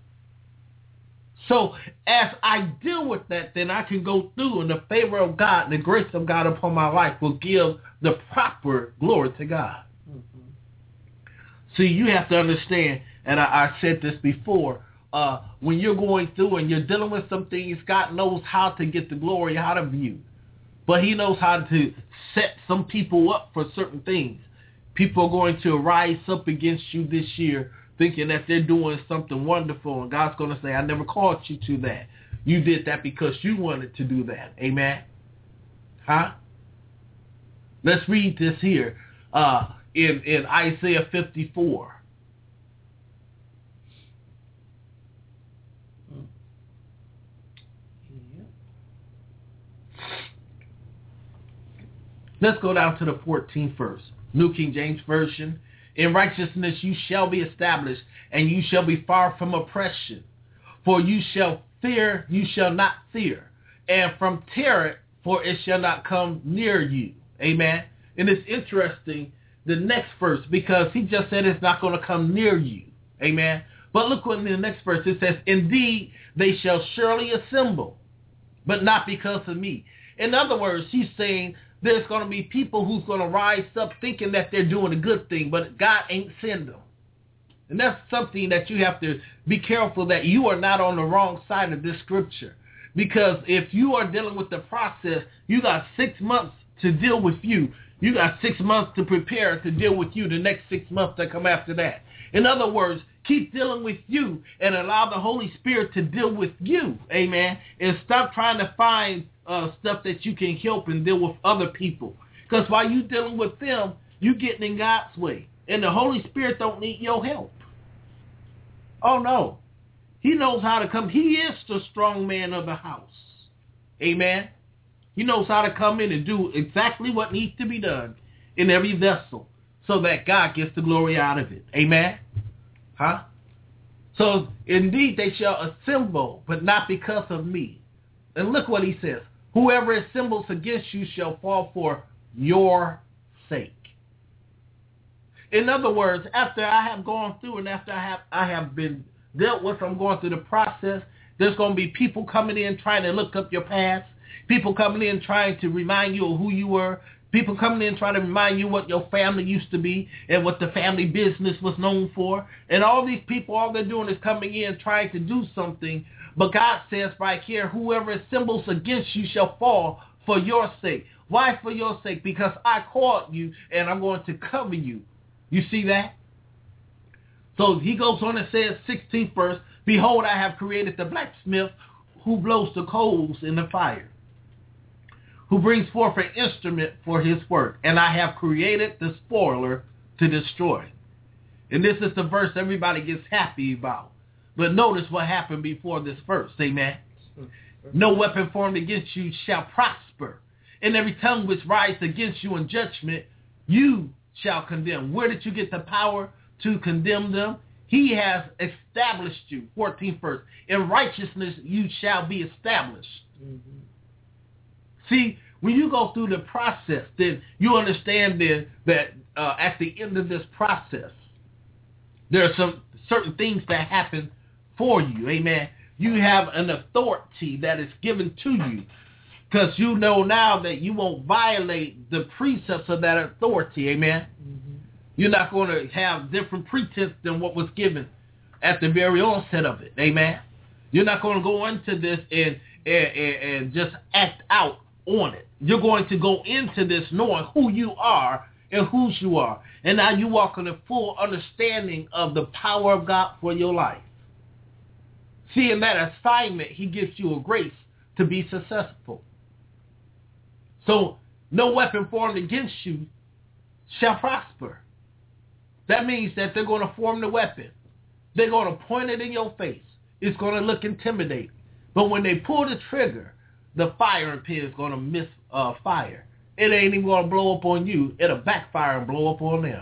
So as I deal with that, then I can go through, and the favor of God and the grace of God upon my life will give the proper glory to God. Mm-hmm. See, you have to understand, and I, I said this before, uh, when you're going through and you're dealing with some things, God knows how to get the glory out of you. But he knows how to set some people up for certain things. People are going to rise up against you this year thinking that they're doing something wonderful, and God's going to say, I never called you to that. You did that because you wanted to do that. Amen? Huh? Let's read this here uh, in, in Isaiah fifty-four. Let's go down to the fourteenth verse. New King James Version. In righteousness you shall be established, and you shall be far from oppression. For you shall fear, you shall not fear. And from terror, for it shall not come near you. Amen. And it's interesting, the next verse, because he just said it's not going to come near you. Amen. But look what in the next verse it says, indeed, they shall surely assemble, but not because of me. In other words, he's saying, there's going to be people who's going to rise up thinking that they're doing a good thing, but God ain't send them. And that's something that you have to be careful that you are not on the wrong side of this scripture. Because if you are dealing with the process, you got six months to deal with you. You got six months to prepare to deal with you the next six months that come after that. In other words, keep dealing with you and allow the Holy Spirit to deal with you. Amen. And stop trying to find Uh, stuff that you can help and deal with other people. Because while you dealing with them, you getting in God's way. And the Holy Spirit don't need your help. Oh, no. He knows how to come. He is the strong man of the house. Amen. He knows how to come in and do exactly what needs to be done in every vessel so that God gets the glory out of it. Amen? Huh? So, indeed, they shall assemble, but not because of me. And look what he says. Whoever assembles against you shall fall for your sake. In other words, after I have gone through and after I have I have been dealt with, I'm going through the process, there's going to be people coming in trying to look up your past, people coming in trying to remind you of who you were, people coming in trying to remind you what your family used to be and what the family business was known for. And all these people, all they're doing is coming in trying to do something. But God says right here, whoever assembles against you shall fall for your sake. Why for your sake? Because I called you and I'm going to cover you. You see that? So he goes on and says, sixteenth verse, behold, I have created the blacksmith who blows the coals in the fire, who brings forth an instrument for his work, and I have created the spoiler to destroy. And this is the verse everybody gets happy about. But notice what happened before this verse, amen? No weapon formed against you shall prosper, and every tongue which rises against you in judgment, you shall condemn. Where did you get the power to condemn them? He has established you, fourteenth verse. In righteousness you shall be established. Mm-hmm. See, when you go through the process, then you understand then that uh, at the end of this process, there are some certain things that happen for you, amen. You have an authority that is given to you because you know now that you won't violate the precepts of that authority, amen. Mm-hmm. You're not going to have different pretense than what was given at the very onset of it, amen. You're not going to go into this and, and, and, and just act out on it. You're going to go into this knowing who you are and whose you are. And now you walk in a full understanding of the power of God for your life. See, in that assignment, he gives you a grace to be successful. So, no weapon formed against you shall prosper. That means that they're going to form the weapon. They're going to point it in your face. It's going to look intimidating. But when they pull the trigger, the firing pin is going to miss uh, fire. It ain't even going to blow up on you. It'll backfire and blow up on them.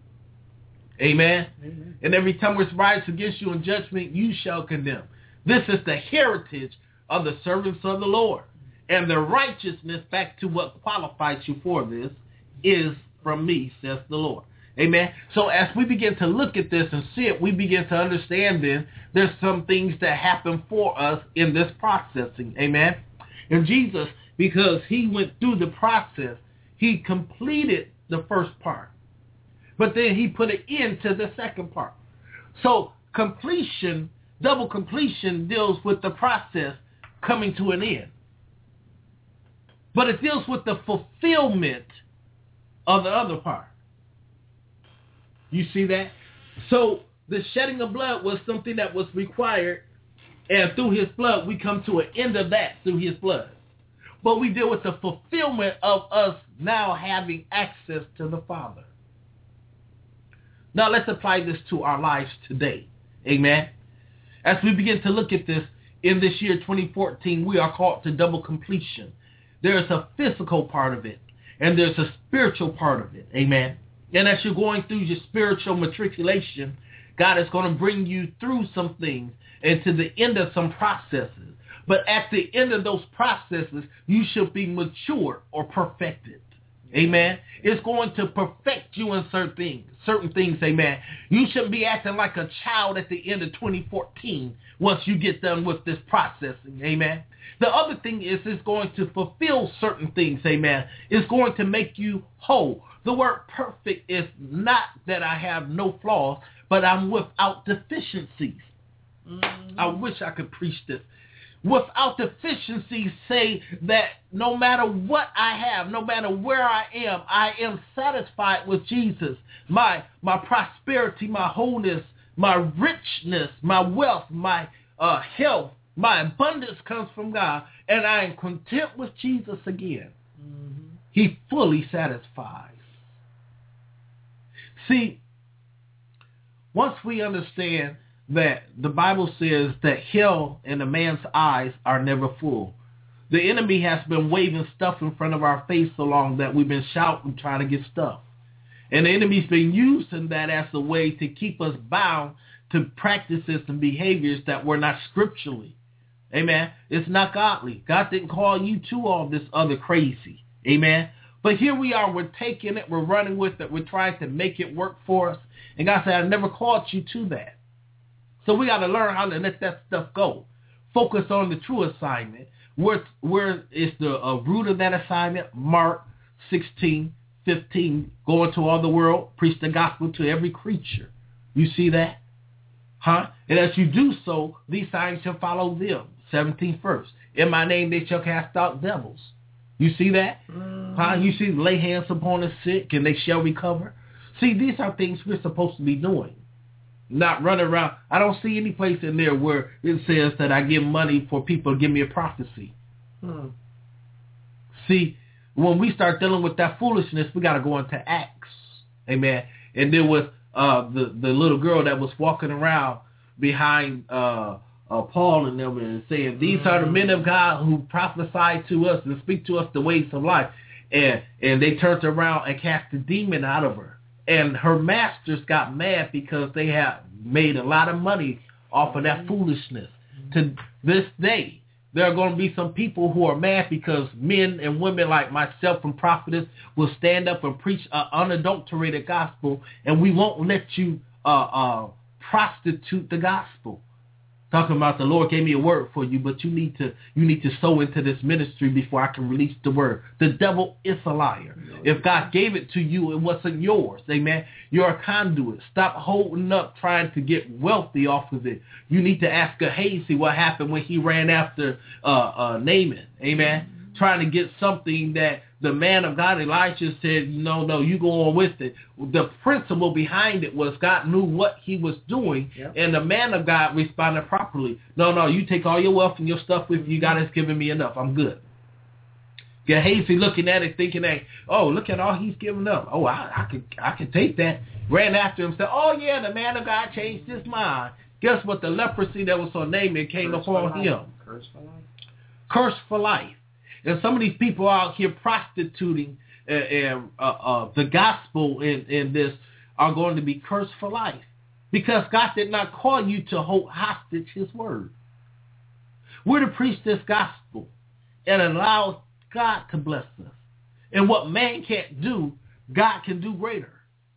Amen? Amen. And every time which rises against you in judgment, you shall condemn. This is the heritage of the servants of the Lord. And the righteousness, back to what qualifies you for this, is from me, says the Lord. Amen. So as we begin to look at this and see it, we begin to understand then there's some things that happen for us in this processing. Amen. And Jesus, because he went through the process, he completed the first part. But then he put an end to the second part. So completion, double completion, deals with the process coming to an end. But it deals with the fulfillment of the other part. You see that? So the shedding of blood was something that was required, and through his blood we come to an end of that through his blood. But we deal with the fulfillment of us now having access to the Father. Now let's apply this to our lives today. Amen. As we begin to look at this in this year twenty fourteen, we are called to double completion. There is a physical part of it, and there's a spiritual part of it. Amen. And as you're going through your spiritual matriculation, God is going to bring you through some things and to the end of some processes. But at the end of those processes, you should be mature or perfected. Amen. It's going to perfect you in certain things. Certain things, amen. You shouldn't be acting like a child at the end of twenty fourteen once you get done with this processing. Amen. The other thing is it's going to fulfill certain things. Amen. It's going to make you whole. The word perfect is not that I have no flaws, but I'm without deficiencies. Mm-hmm. I wish I could preach this. Without deficiencies, say that no matter what I have, no matter where I am, I am satisfied with Jesus. My my prosperity, my wholeness, my richness, my wealth, my uh, health, my abundance comes from God, and I am content with Jesus again. Mm-hmm. He fully satisfies. See, once we understand that the Bible says that hell in a man's eyes are never full, the enemy has been waving stuff in front of our face so long that we've been shouting, trying to get stuff. And the enemy's been using that as a way to keep us bound to practices and behaviors that were not scripturally. Amen. It's not godly. God didn't call you to all this other crazy. Amen. But here we are. We're taking it. We're running with it. We're trying to make it work for us. And God said, I never called you to that. So we got to learn how to let that stuff go. Focus on the true assignment. Where, where is the uh, root of that assignment? Mark sixteen fifteen. Go into all the world, preach the gospel to every creature. You see that? Huh? And as you do so, these signs shall follow them. seventeenth verse. In my name they shall cast out devils. You see that? Mm-hmm. Huh? You see, lay hands upon the sick and they shall recover. See, these are things we're supposed to be doing. Not running around. I don't see any place in there where it says that I give money for people to give me a prophecy. Hmm. See, when we start dealing with that foolishness, we got to go into Acts. Amen. And there was uh, the, the little girl that was walking around behind uh, uh, Paul and them and saying, these mm-hmm. are the men of God who prophesy to us and speak to us the ways of life. And, and they turned around and cast the demon out of her. And her masters got mad because they had made a lot of money off of that foolishness. To this day, there are going to be some people who are mad because men and women like myself and prophetess will stand up and preach an unadulterated gospel, and we won't let you uh, uh, prostitute the gospel. Talking about the Lord gave me a word for you, but you need to you need to sow into this ministry before I can release the word. The devil is a liar. If God gave it to you, it wasn't yours. Amen. You're a conduit. Stop holding up trying to get wealthy off of it. You need to ask Gehazi what happened when he ran after uh, uh, Naaman. Amen. Mm-hmm. Trying to get something that the man of God, Elijah, said, no, no, you go on with it. The principle behind it was God knew what he was doing, yep. and the man of God responded properly. No, no, you take all your wealth and your stuff with you. God has given me enough. I'm good. Gehazi looking at it, thinking that, oh, look at all he's given up. Oh, I, I could I could take that. Ran after him, said, oh, yeah, the man of God changed his mind. Guess what? The leprosy that was on Naaman came Curse upon him. Curse for life. Curse for life. And some of these people out here prostituting uh, uh, uh, the gospel in, in this are going to be cursed for life. Because God did not call you to hold hostage his word. We're to preach this gospel and allow God to bless us. And what man can't do, God can do greater.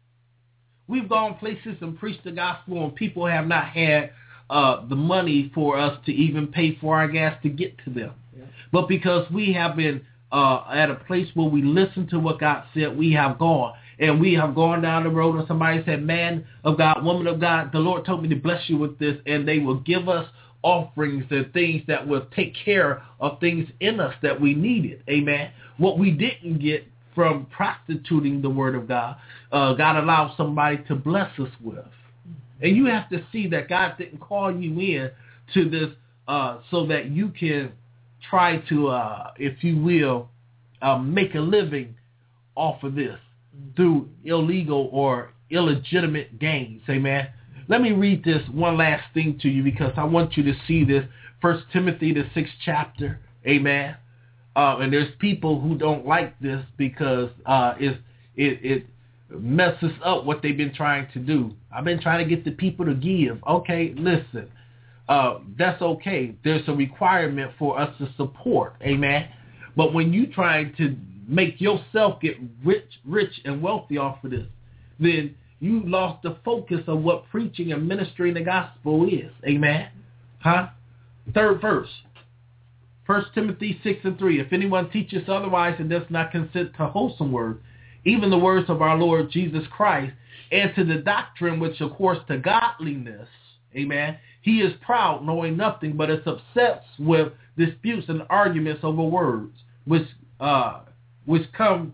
We've gone places and preached the gospel and people have not had uh, the money for us to even pay for our gas to get to them. But because we have been uh, at a place where we listen to what God said, we have gone. And we have gone down the road and somebody said, man of God, woman of God, the Lord told me to bless you with this. And they will give us offerings and things that will take care of things in us that we needed. Amen. What we didn't get from prostituting the word of God, uh, God allowed somebody to bless us with. And you have to see that God didn't call you in to this uh, so that you can try to, uh, if you will, uh, make a living off of this through illegal or illegitimate gains. Amen. Let me read this one last thing to you because I want you to see this. First Timothy, the sixth chapter. Amen. Uh, and there's people who don't like this because uh, it, it, it messes up what they've been trying to do. I've been trying to get the people to give. Okay, listen. Uh, that's okay. There's a requirement for us to support, amen. But when you try to make yourself get rich, rich and wealthy off of this, then you lost the focus of what preaching and ministering the gospel is, amen. Huh? Third verse, First Timothy six and three. If anyone teaches otherwise and does not consent to wholesome word, even the words of our Lord Jesus Christ, and to the doctrine which accords to godliness, amen. He is proud, knowing nothing, but is obsessed with disputes and arguments over words, which uh, which come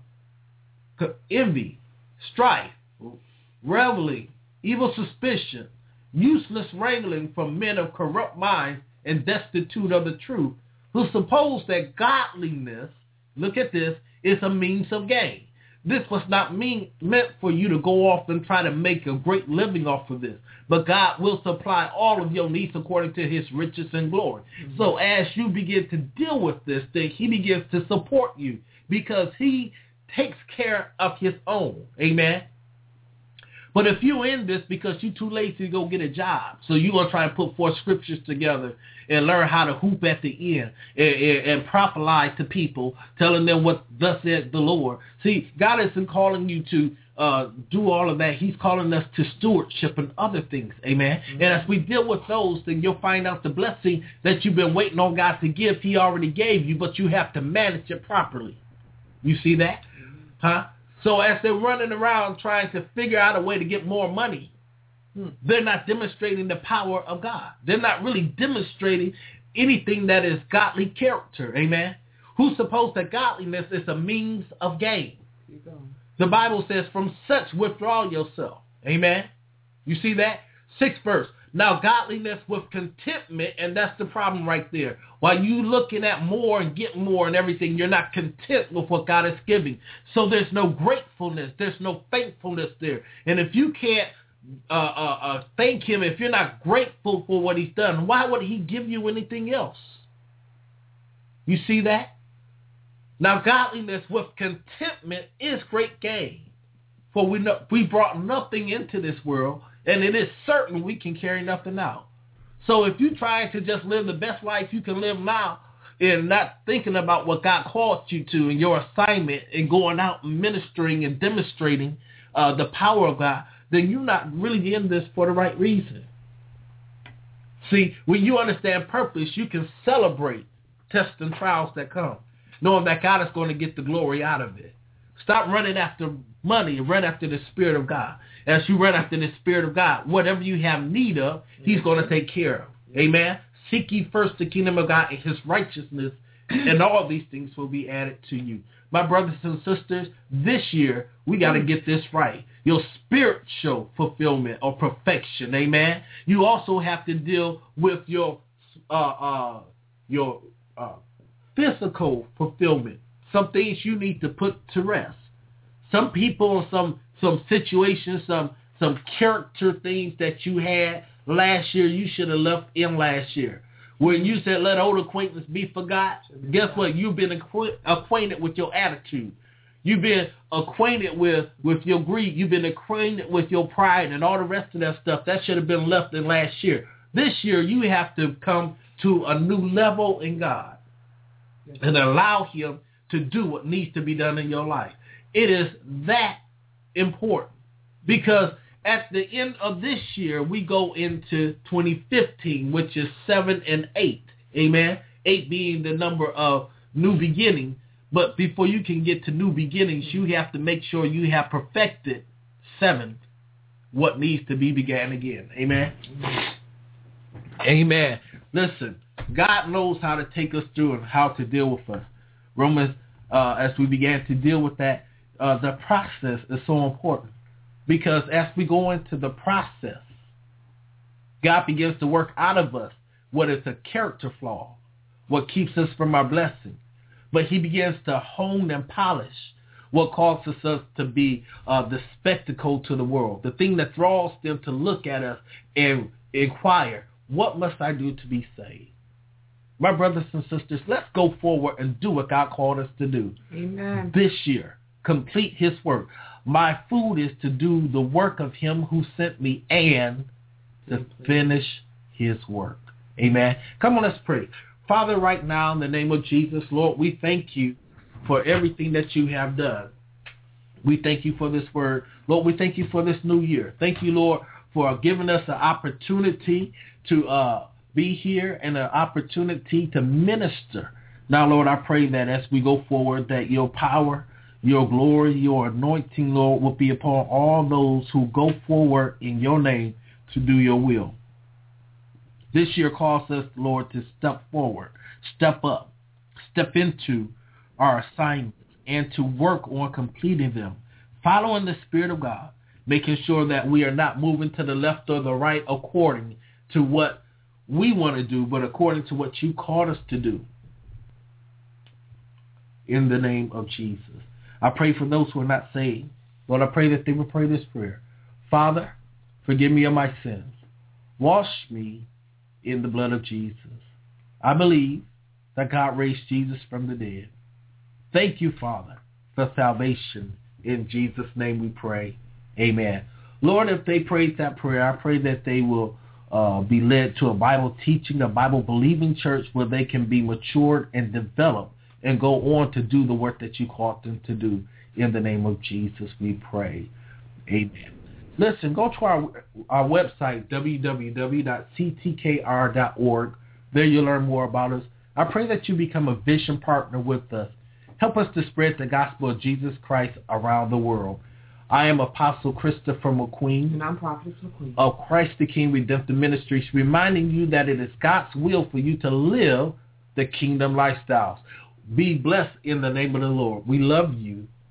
to envy, strife, reveling, evil suspicion, useless wrangling from men of corrupt minds and destitute of the truth, who suppose that godliness, look at this, is a means of gain. this was not mean, meant for you to go off and try to make a great living off of this. But God will supply all of your needs according to his riches and glory. Mm-hmm. So as you begin to deal with this thing, he begins to support you because he takes care of his own. Amen. But if you're in this because you're too lazy to go get a job, so you're going to try and put four scriptures together and learn how to hoop at the end and, and, and prophesy to people, telling them what thus said the Lord. See, God isn't calling you to uh, do all of that. He's calling us to stewardship and other things. Amen. Mm-hmm. And as we deal with those, then you'll find out the blessing that you've been waiting on God to give. He already gave you, but you have to manage it properly. You see that? Mm-hmm. Huh? So as they're running around trying to figure out a way to get more money, they're not demonstrating the power of God. They're not really demonstrating anything that is godly character. Amen. Who supposed that godliness is a means of gain? The Bible says, from such withdraw yourself. Amen. You see that? Sixth verse. Now godliness with contentment, and that's the problem right there. While you looking at more and getting more and everything, you're not content with what God is giving. So there's no gratefulness. There's no thankfulness there. And if you can't uh, uh, uh, thank him, if you're not grateful for what he's done, why would he give you anything else? You see that? Now godliness with contentment is great gain. For we know, we brought nothing into this world, and it is certain we can carry nothing out. So if you're trying to just live the best life you can live now and not thinking about what God called you to and your assignment and going out and ministering and demonstrating uh, the power of God, then you're not really in this for the right reason. See, when you understand purpose, you can celebrate tests and trials that come, knowing that God is going to get the glory out of it. Stop running after money and run after the Spirit of God. As you run after the Spirit of God, whatever you have need of, he's going to take care of. Amen. Seek ye first the kingdom of God and his righteousness, and all these things will be added to you. My brothers and sisters, this year, we got to get this right. Your spiritual fulfillment or perfection. Amen. You also have to deal with your uh, uh, your uh, physical fulfillment. Some things you need to put to rest. Some people, some some situations, some some character things that you had last year, you should have left in last year. When you said let old acquaintance be forgot, guess what? You've been acqu- acquainted with your attitude. You've been acquainted with, with your greed. You've been acquainted with your pride and all the rest of that stuff. That should have been left in last year. This year, you have to come to a new level in God and allow him to do what needs to be done in your life. It is that important because at the end of this year, we go into twenty fifteen, which is seven and eight. Amen. Eight being the number of new beginning. But before you can get to new beginnings, you have to make sure you have perfected seven, what needs to be began again. Amen. Amen. Listen, God knows how to take us through and how to deal with us. Romans, uh, as we began to deal with that, uh, the process is so important. Because as we go into the process, God begins to work out of us what is a character flaw, what keeps us from our blessing. But he begins to hone and polish what causes us to be uh, the spectacle to the world, the thing that draws them to look at us and inquire, what must I do to be saved? My brothers and sisters, let's go forward and do what God called us to do. Amen. This year, complete his work. My food is to do the work of him who sent me and to finish his work. Amen. Come on, let's pray. Father, right now, in the name of Jesus, Lord, we thank you for everything that you have done. We thank you for this word. Lord, we thank you for this new year. Thank you, Lord, for giving us an opportunity to uh, be here and an opportunity to minister. Now, Lord, I pray that as we go forward, that your power, your glory, your anointing, Lord, will be upon all those who go forward in your name to do your will. This year calls us, Lord, to step forward, step up, step into our assignments, and to work on completing them, following the Spirit of God, making sure that we are not moving to the left or the right according to what we want to do, but according to what you called us to do. In the name of Jesus. I pray for those who are not saved. Lord, I pray that they will pray this prayer. Father, forgive me of my sins. Wash me in the blood of Jesus. I believe that God raised Jesus from the dead. Thank you, Father, for salvation. In Jesus' name we pray. Amen. Lord, if they prayed that prayer, I pray that they will uh, be led to a Bible teaching, a Bible-believing church where they can be matured and developed and go on to do the work that you called them to do. In the name of Jesus, we pray. Amen. Listen, go to our our website, w w w dot c t k r dot org. There you'll learn more about us. I pray that you become a vision partner with us. Help us to spread the gospel of Jesus Christ around the world. I am Apostle Christopher McQueen. And I'm Prophetess McQueen. Of Christ the King Redemptive Ministries, reminding you that it is God's will for you to live the kingdom lifestyles. Be blessed in the name of the Lord. We love you.